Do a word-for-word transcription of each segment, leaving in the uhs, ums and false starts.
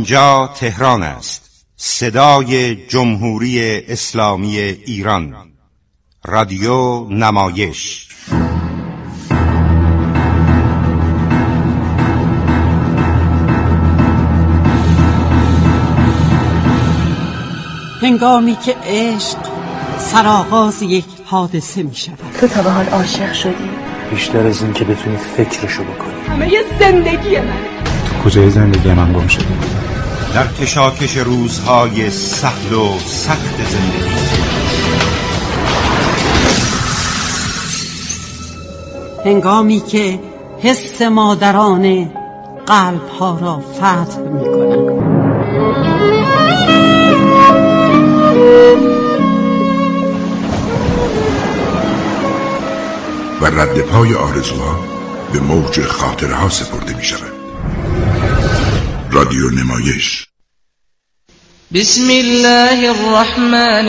اینجا تهران است، صدای جمهوری اسلامی ایران، رادیو نمایش. هنگامی که عشق سرآغاز یک حادثه می شود. تو تا به حال عاشق شدی؟ بیشتر از این که بتونی فکرشو بکنی. همه یه زندگی منه. تو کجای زندگی من گم شدی؟ در کشاکش روزهای سهل و سخت زندگی، هنگامی که حس مادرانه قلب‌ها را فتح می‌کنند. و رد پای آرزوها به موج خاطرها سپرده می شود. رادیو نمایش. بسم الله الرحمن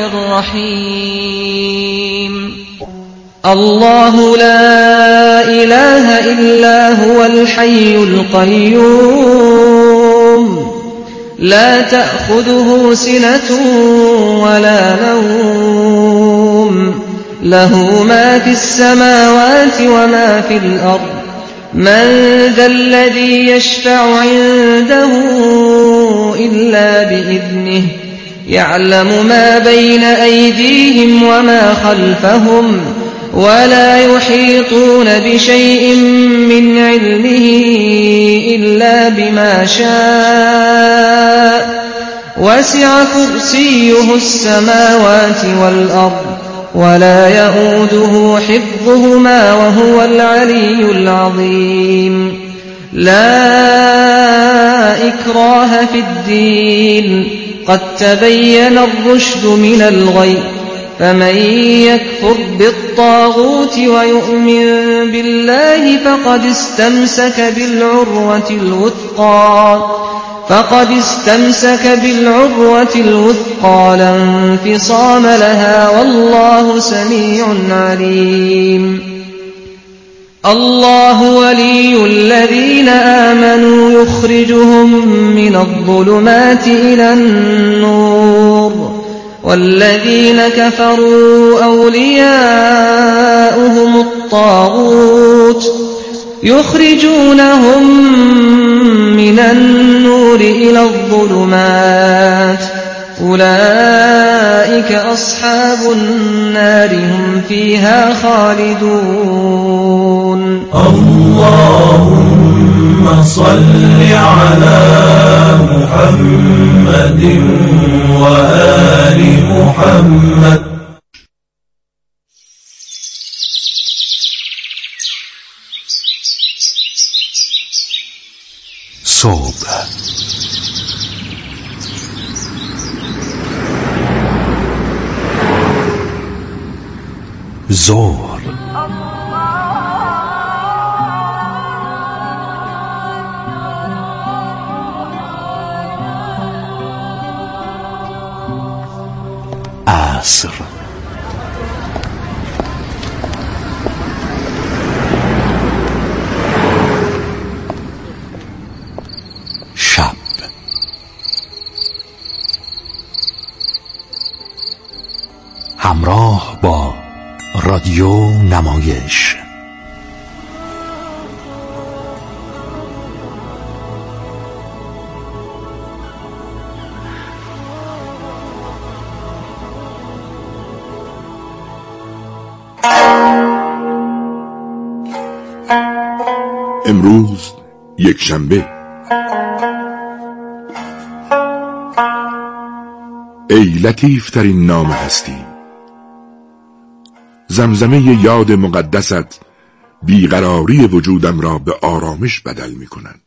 الرحیم. الله لا اله الا هو الحي القيوم لا تأخذه سنة ولا نوم له ما في السماوات وما في الأرض من ذا الذي يشفع عنده إلا بإذنه يعلم ما بين أيديهم وما خلفهم ولا يحيطون بشيء من علمه إلا بما شاء وسع كرسيه السماوات والأرض ولا يؤوده حفظهما وهو العلي العظيم. لا إكراه في الدين قد تبين الرشد من الغي فمن يكفر بالطاغوت ويؤمن بالله فقد استمسك بالعروة الوثقى فقد استمسك بالعروة الوثقى لا انفصام لها والله سميع عليم. الله ولي الذين آمنوا يخرجهم من الظلمات إلى النور والذين كفروا أولياؤهم الطاغوت يخرجونهم من النور إلى الظلمات أولئك أصحاب النار هم فيها خالدون. اللهم صل على محمد وآل محمد. صبح ظهر عصر شب همراه با رادیو نمایش. امروز یک شنبه. ای لطیف ترین نام هستی، زمزمه یاد مقدست بیقراری وجودم را به آرامش بدل می کند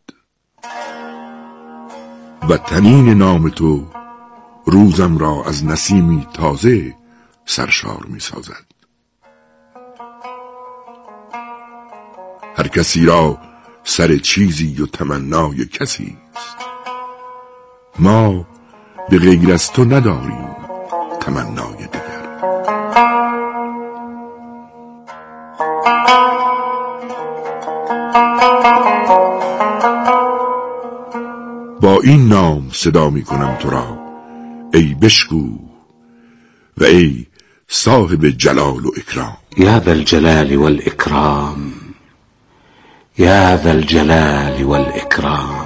و تنین نام تو روزم را از نسیمی تازه سرشار می سازد. هر کسی را سر چیزی و تمنای کسی است، ما به غیر از تو نداریم تمنای دیگر. با این نام صدا می کنم تو را ای بشکو و ای صاحب جلال و اکرام. یا ذا الجلال والاکرام، یا ذا الجلال والاکرام.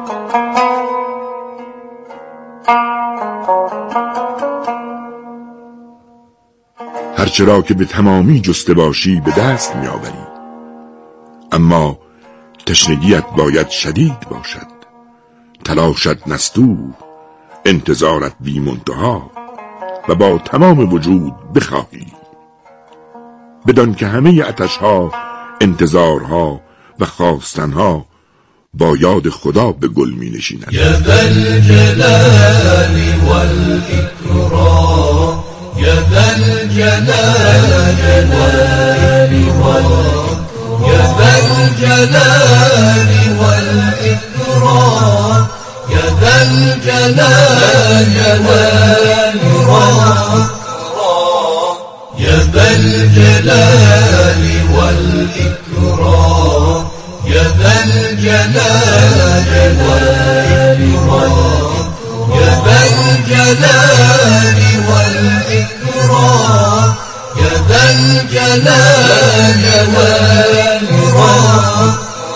هرچرا که به تمامی جسته باشی به دست می آوری، اما تشنگیت باید شدید باشد، تلاشت نستوه، انتظارت بی منتها و با تمام وجود بخواهی، بدان که همه عطشها، انتظارها و خواستنها با یاد خدا به گل می نشیند. یا ذا الجلال والاکرام، یا ذا الجلال والاکرام، یا ذا الجلال والاکرام، یا ذا الجلال والاکرام، یا ذا الجلال والاکرام، یا ذا الجلال والاکرام، یا ذا الجلال والاکرام، یا ذا الجلال والاکرام.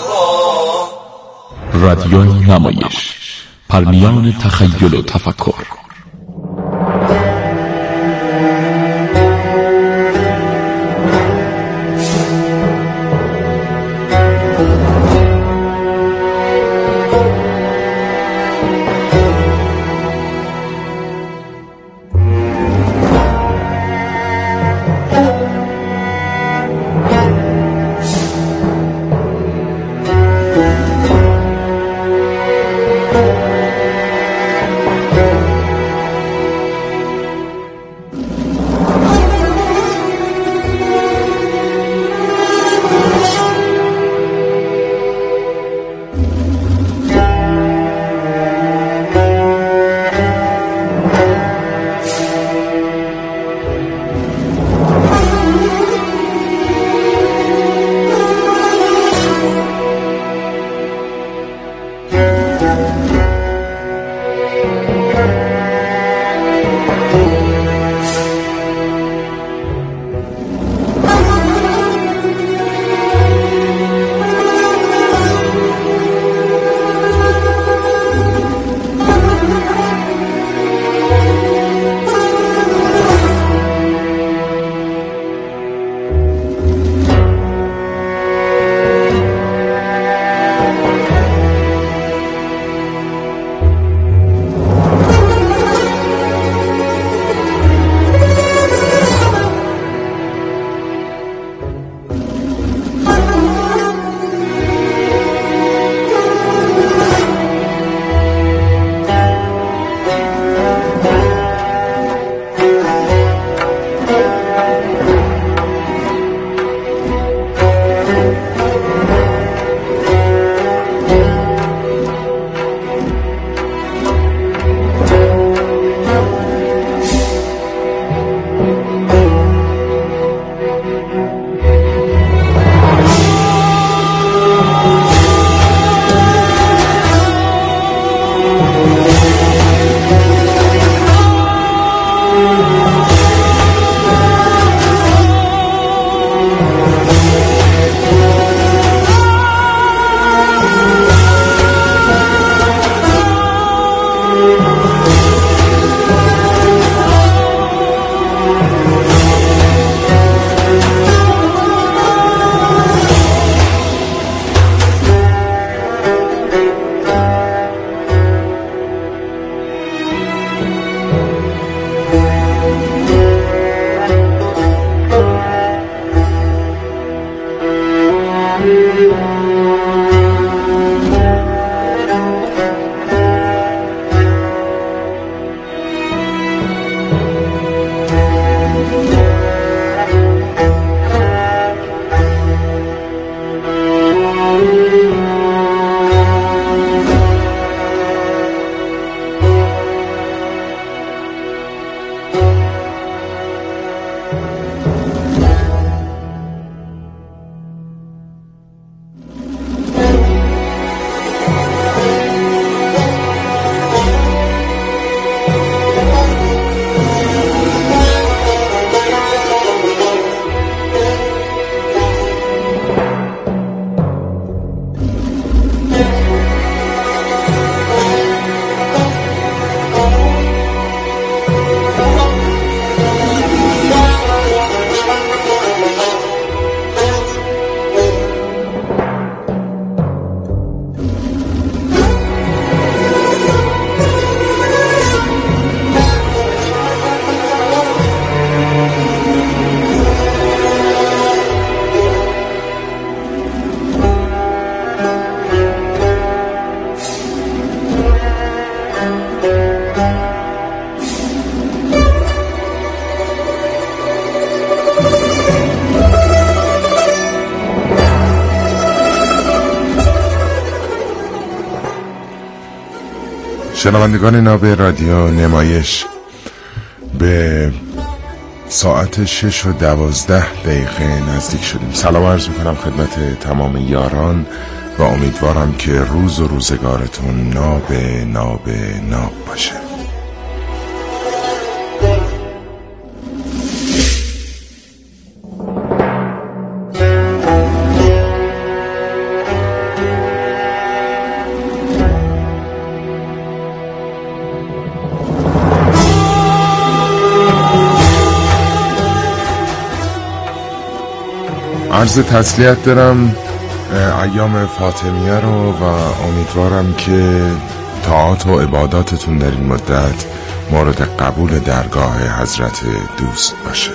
رادیوی نمایش، پرمیان تخیل و تفکر. شنوندگان ناب رادیو نمایش، به ساعت شش و دوازده دقیقه نزدیک شدیم. سلام عرض میکنم خدمت تمام یاران و امیدوارم که روز و روزگارتون ناب ناب ناب باشه. عرض تسلیت دارم ایام فاطمیه رو و امیدوارم که طاعات و عباداتتون در این مدت مورد قبول درگاه حضرت دوست باشه.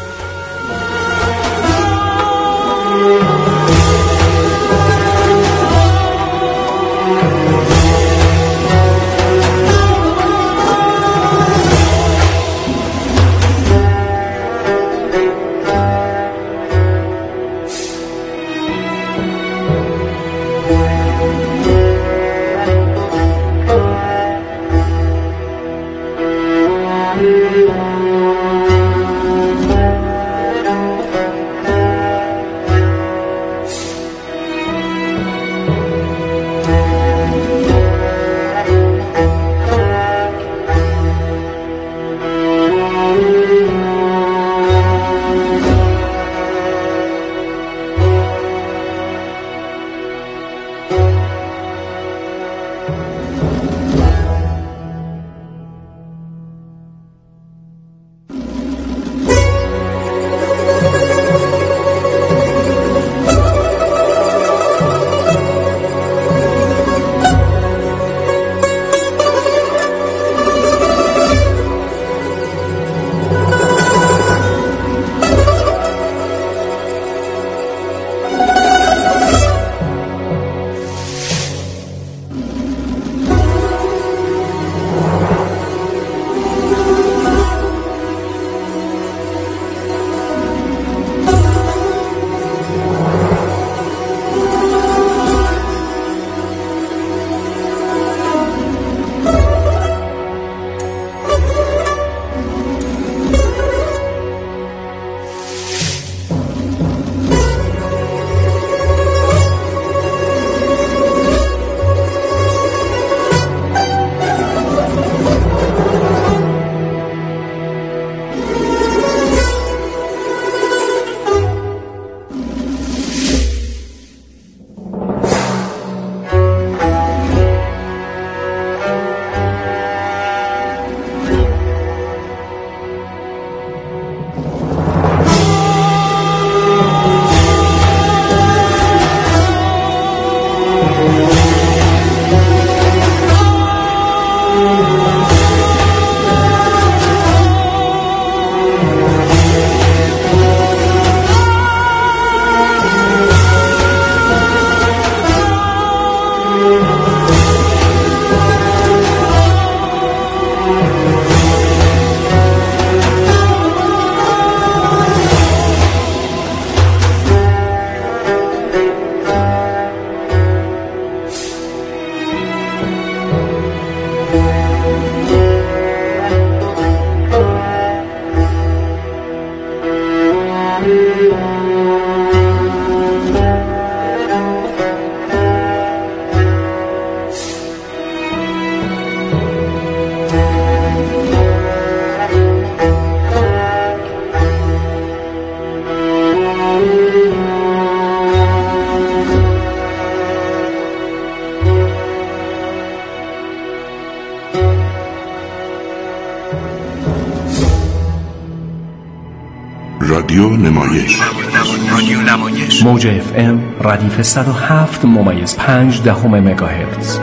رادیو نمایش رادیو نمایش موج اف ام ردیف صد و هفت ممیز پنج دهم مگاهرتز.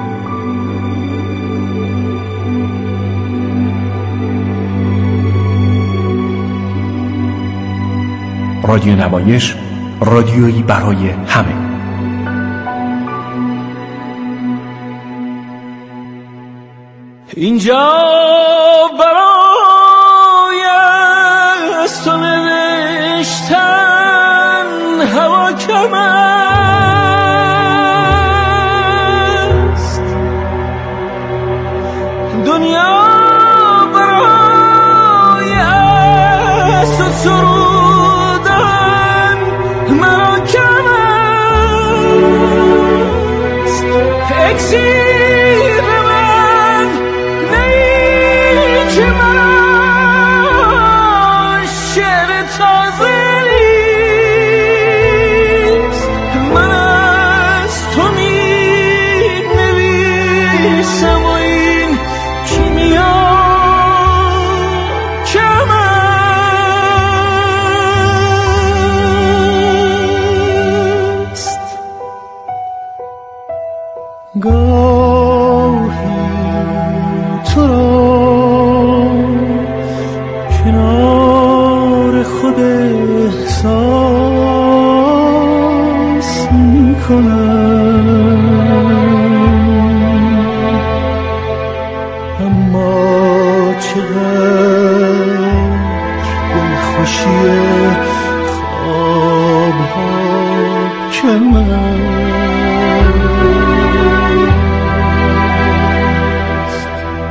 رادیو نمایش، رادیویی برای همه. اینجا برای از تو نوشتن هوا کم است، اکسیر من نیک من شعر تازه نیست من از تو می نویسم و این کیمیا کم است گاهی تو را کنار خود احساس می کنم اما چقدر دلخوشی خوابها کم است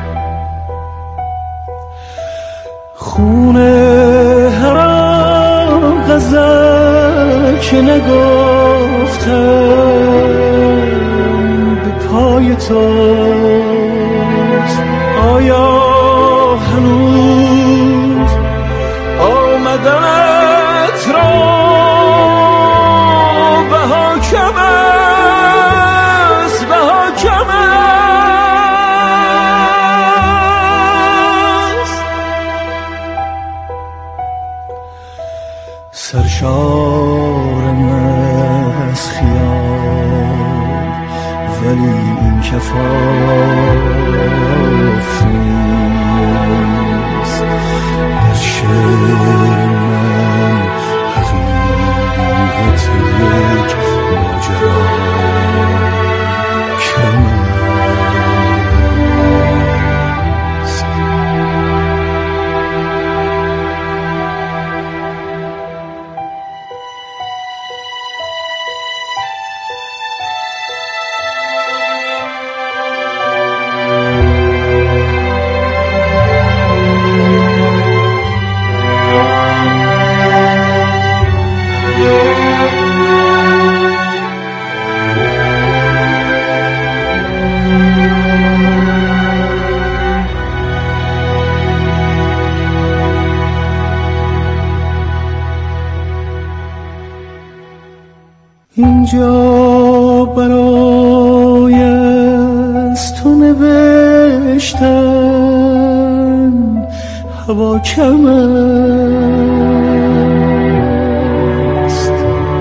خونه هر آن غزل که نگفتم به پای توست آیا هنوز آمدنت را بها کم است بها کم است سرشارم از خیال ولی این کفاف نیست در شعر من حقیقت یک ماجرا کم است اینجا برای از تو نوشتن هوا کم است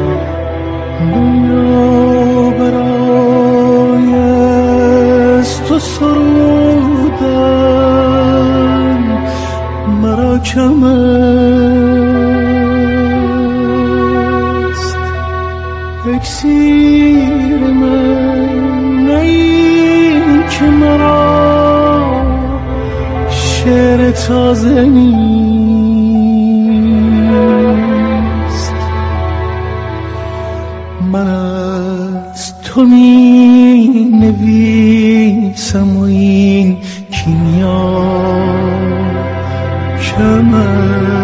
دنیا برای از تو سرودن مرا کم است اکسیر من نی که مرا شعر تازه نیست من از تو می نویسم و این کیمیا کم است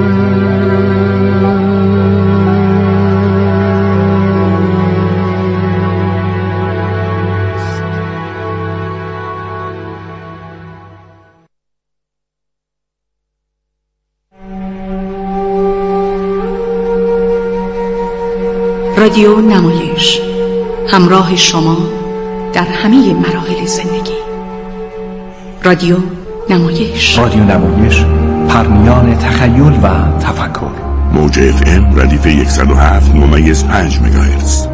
رادیو نمایش همراه شما در همه مراحل زندگی. رادیو نمایش رادیو نمایش پرمیان تخیل و تفکر. موج اف ام ردیف صد و هفت ممیز پنج مگاهرتز.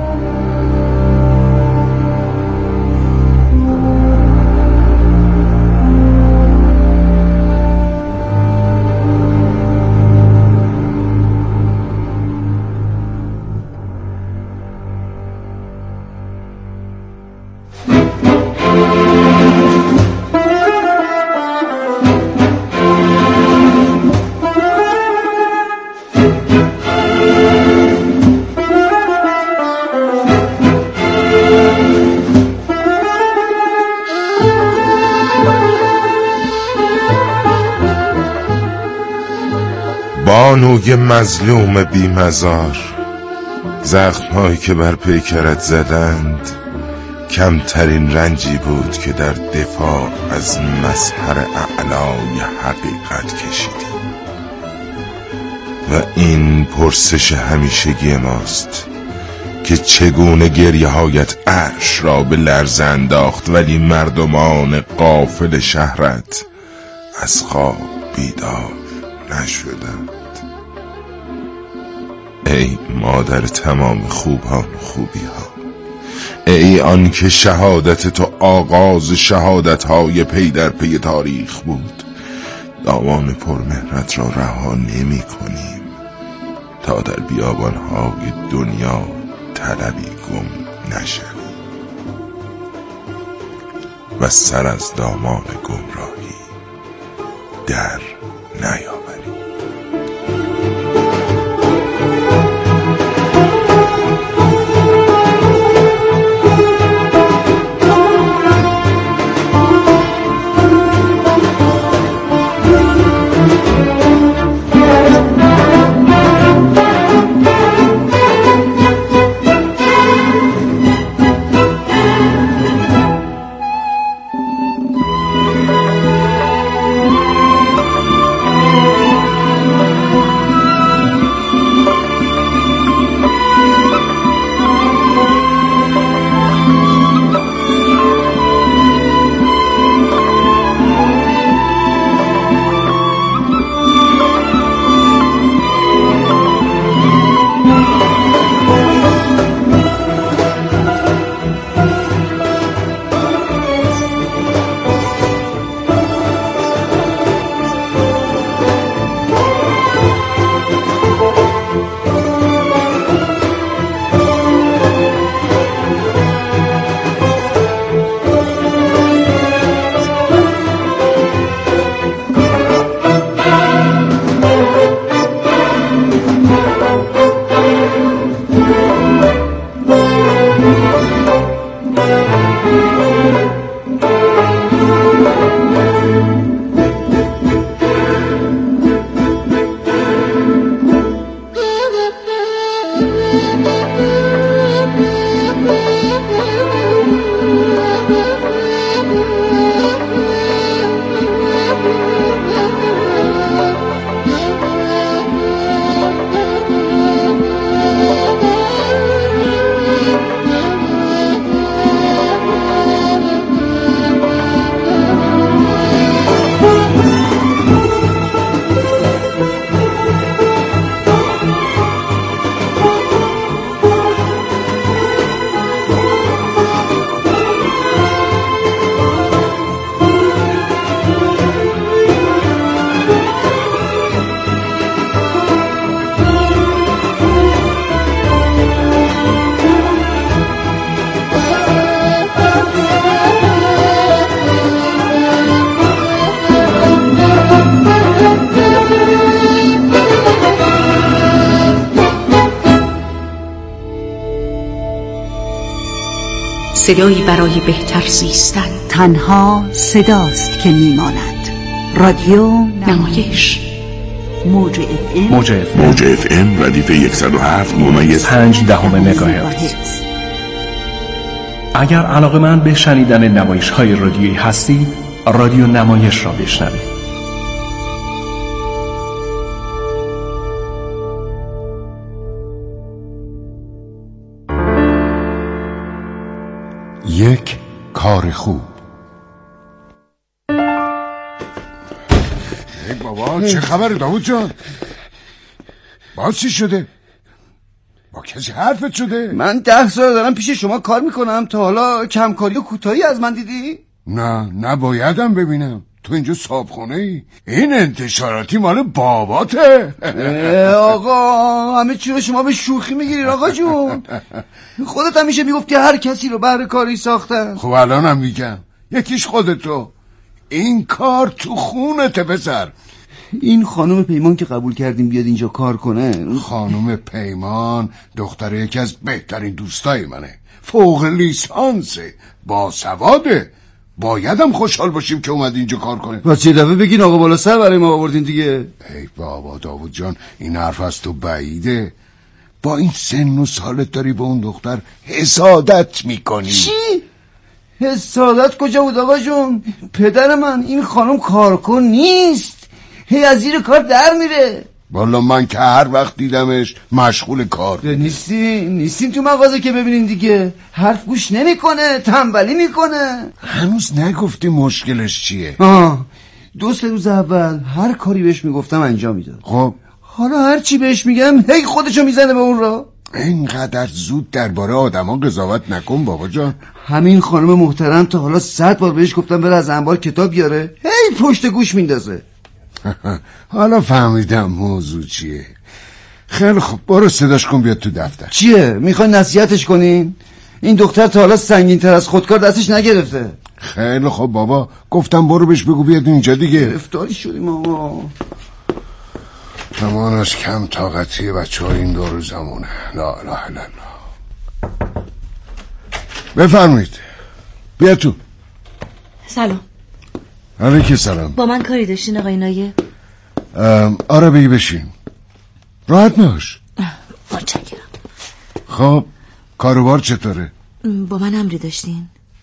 بانوی مظلوم بیمزار، زخمهایی که بر پیکرت زدند کمترین رنجی بود که در دفاع از مظهر اعلای حقیقت کشیدیم. و این پرسش همیشگی ماست که چگونه گریه هایت عرش را به لرزه انداخت ولی مردمان غافل شهرت از خواب بیدار نشدند. ای مادر تمام خوبان و خوبی ها، ای آن که شهادت تو آغاز شهادت های پی در پی تاریخ بود، دامان پرمهرت را رها نمی کنیم تا در بیابان های دنیا طلبی گم نشویم و سر از دامان گمراهی در نیاوریم. صدایی برای بهتر زیستن. تنها صداست که میماند. رادیو نمایش موج اف ام موج اف ام موج اف ام ردیف صد و هفت ممیز پنج دهم مگاهرتز. اگر علاقه‌مند به شنیدن نمایش های رادیویی هستید، رادیو نمایش را بشنوید. یک کار خوب. ای بابا چه خبره داوود جان؟ باز چی شده؟ با کسی حرفت شده؟ من ده سال دارم پیش شما کار میکنم، تا حالا کمکاری و کوتاهی از من دیدی؟ نه نبایدم ببینم. تو اینجا صابخونه ای؟ این انتشاراتی مال باباته. آقا همه چی رو شما به شوخی میگیرین آقا جون. خودت هم میشه میگفتی هر کسی رو بهر کاری ساختن. خب الانم میگم یکیش خودتو. این کار تو خونته پسر. این خانم پیمان که قبول کردیم بیاد اینجا کار کنه. خانم پیمان دختر یکی از بهترین دوستای منه، فوق لیسانسه، باسواده. بایدم خوشحال باشیم که اومد اینجا کار کنه. بس یه دفعه بگین آقا بالا سر برای ما آوردین دیگه. ای بابا داوود جان، این حرف از تو بعیده. با این سن و سالت داری به اون دختر حسادت میکنی. چی؟ حسادت کجا بود آقا جون؟ پدر من این خانم کارکن نیست، هی از زیر کار در میره. والا من که هر وقت دیدمش مشغول کار. نیستیم نیستیم تو مغازه که ببینین دیگه، حرف گوش نمیکنه، تنبلی میکنه. هنوز نگفتی مشکلش چیه؟ آه دو سه روز اول هر کاری بهش میگفتم انجام میداد. خب حالا هر چی بهش میگم هی خودشو میزنه به اون را. اینقدر زود درباره آدما قضاوت نکن بابا جان. همین خانم محترم تا حالا صد بار بهش گفتم بره از انبار کتاب بیاره، هی پشت گوش میندازه. حالا فهمیدم موضوع چیه. خیلی خب برو صداش کن بیاد تو دفتر. چیه؟ میخوای نصیحتش کنین؟ این دختر تا حالا سنگین تر از خودکار دستش نگرفته. خیلی خب بابا، گفتم برو بهش بگو بیاد اینجا دیگه. گرفتاری شدیم آقا. همانش کم طاقتی بچه های این دو روزمونه. لا اله الا الله. بفرمایید بیا تو. سلام. علیکم سلام. با من کاری داشتین آقای نایب؟ آره بگی بشین، راحت باش. متشکرم. خب کاروبار چطوره؟ با من امری داشتین؟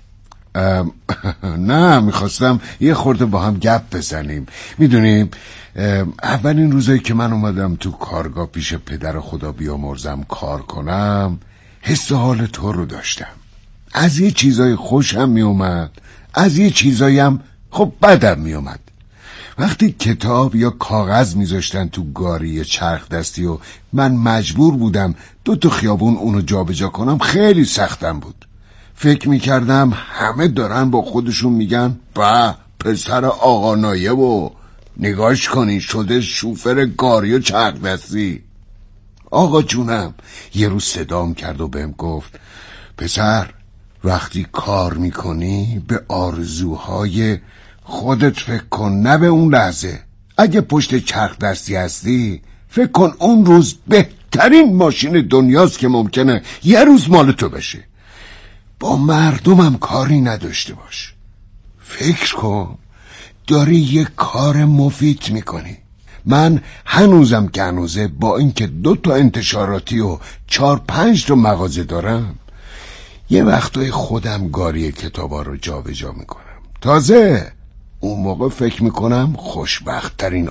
نه میخواستم یه خورده با هم گپ بزنیم. میدونیم اولین روزایی که من اومدم تو کارگاه پیش پدر خدا بیامرزم کار کنم، حس حال تو رو داشتم. از یه چیزای خوشم میومد، از یه چیزایی هم خب بدم میومد. وقتی کتاب یا کاغذ میذاشتن تو گاری چرخ دستی و من مجبور بودم دو تا خیابون اونو جابجا کنم، خیلی سختم بود. فکر میکردم همه دارن با خودشون میگن با پسر آقا نایب و نگاش کنی شده شوفر گاری و چرخ دستی. آقا جونم یه روز صدام کرد و بهم گفت پسر وقتی کار میکنی به آرزوهای خودت فکر کن، نه به اون لحظه. اگه پشت چرخ دستی هستی فکر کن اون روز بهترین ماشین دنیاست که ممکنه یه روز مال تو بشه. با مردمم کاری نداشته باش. فکر کن داری یه کار مفید میکنی. من هنوزم که هنوزه با اینکه دو تا انتشاراتی و چار پنج تا مغازه دارم، یه وقتای خودم گاری کتابا رو جا به جا میکنم. تازه اون موقع فکر میکنم خوشبخت ترین